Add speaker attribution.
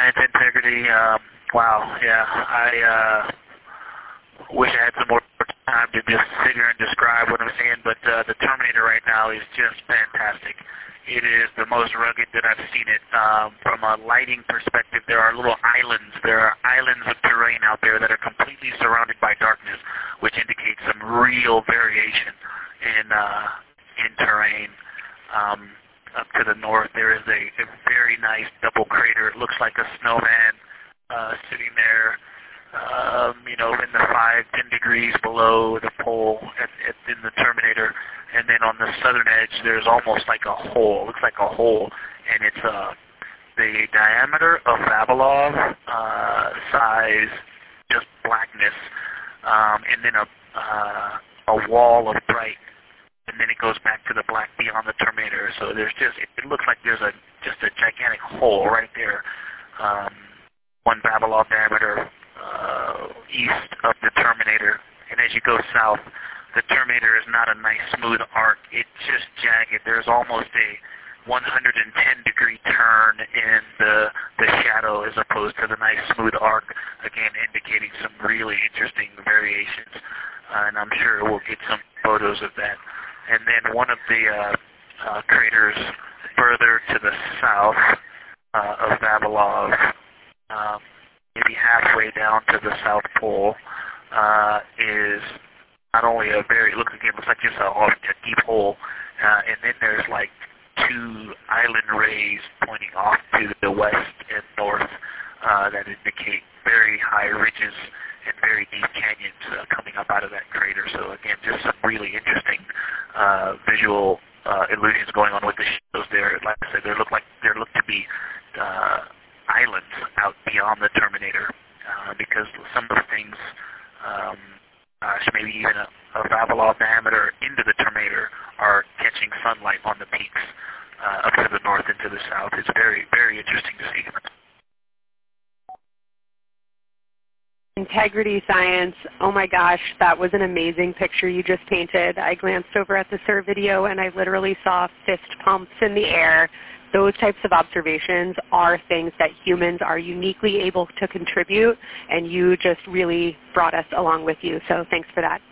Speaker 1: Science integrity. Wow, yeah. I wish I had some more time to just sit here and describe what I'm seeing, but the Terminator right now is just fantastic. It is the most rugged that I've seen it. From a lighting perspective, there are little islands. There are islands of terrain out there that are completely surrounded by darkness, which indicates some real variation in terrain. Up to the north, there is a very nice double crater. It looks like a snowman sitting there, in the 5-10 degrees below the pole in the Terminator. And then on the southern edge, there's almost like a hole. It looks like a hole, and it's the diameter of Vavilov size, just blackness, and then a wall of bright. And then it goes back to the black beyond the Terminator. So there's it looks like there's just a gigantic hole right there, 1 Vavilov diameter east of the Terminator. And as you go south, the Terminator is not a nice smooth arc. It's just jagged. There's almost a 110-degree turn in the shadow as opposed to the nice smooth arc, again indicating some really interesting variations. And I'm sure we'll get some photos of that. And then one of the craters further to the south of Vavilov, maybe halfway down to the South Pole, is not only it looks like just a deep hole, and then there's like 2 island rays pointing off to the west and north that indicate very high ridges and very deep canyons coming up out of that crater. So again, just some really interesting visual illusions going on with the shadows there. Like I said, there look to be islands out beyond the Terminator because some of the things, maybe even a Vavilov diameter into the Terminator are catching sunlight on the peaks up to the north and to the south. It's very, very interesting to see.
Speaker 2: Integrity Science, oh my gosh, that was an amazing picture you just painted. I glanced over at the SIR video and I literally saw fist pumps in the air. Those types of observations are things that humans are uniquely able to contribute, and you just really brought us along with you, so thanks for that.